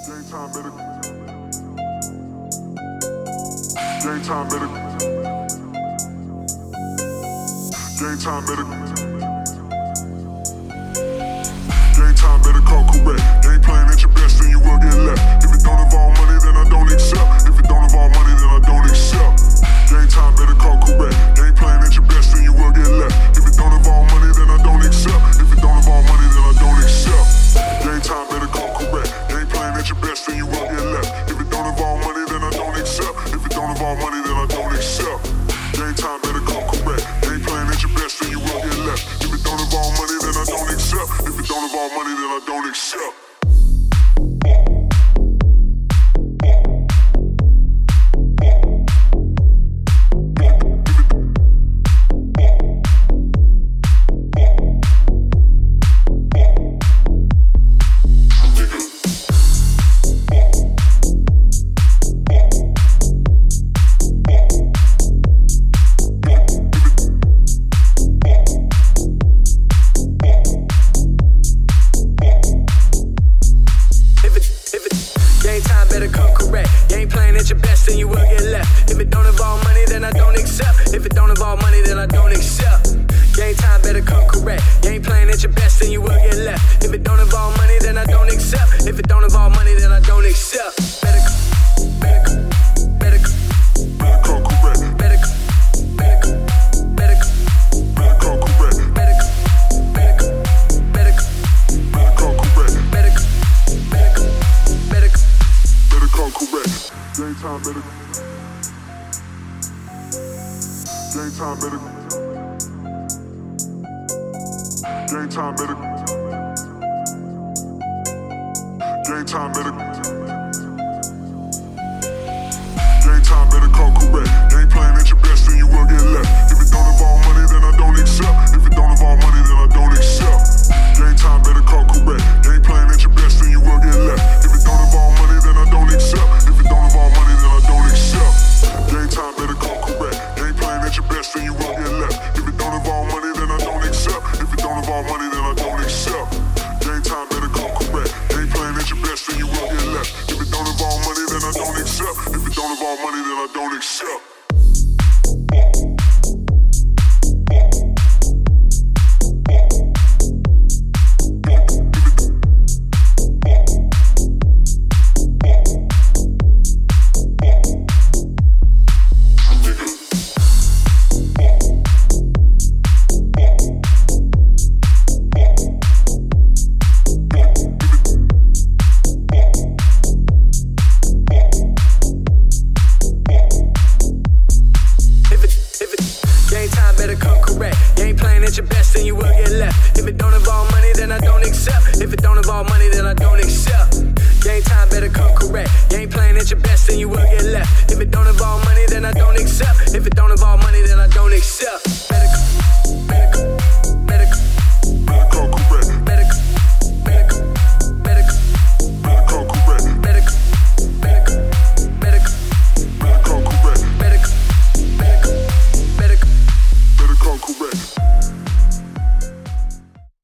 Game time, better. Game time, better. Game time, better. Game time, better call correct. Game playing at your best, then you will get left. If it don't involve money, then I don't accept. If it don't involve money, then I don't accept. Game time, better call correct. Game playing at your best, then you will get left. If it don't involve money, then I don't accept. If it don't involve money, then I don't accept. Game time, better call correct. Game playing at your best, then you will get left. If it don't involve money, then I don't accept. If it don't involve money, then I don't accept. Game time, better call correct. Game playing at your best, then you will get left. If it don't involve money, then I don't accept. If it don't involve money, then I don't accept. Game playing at your best, then you will get left. If it don't involve money, then I don't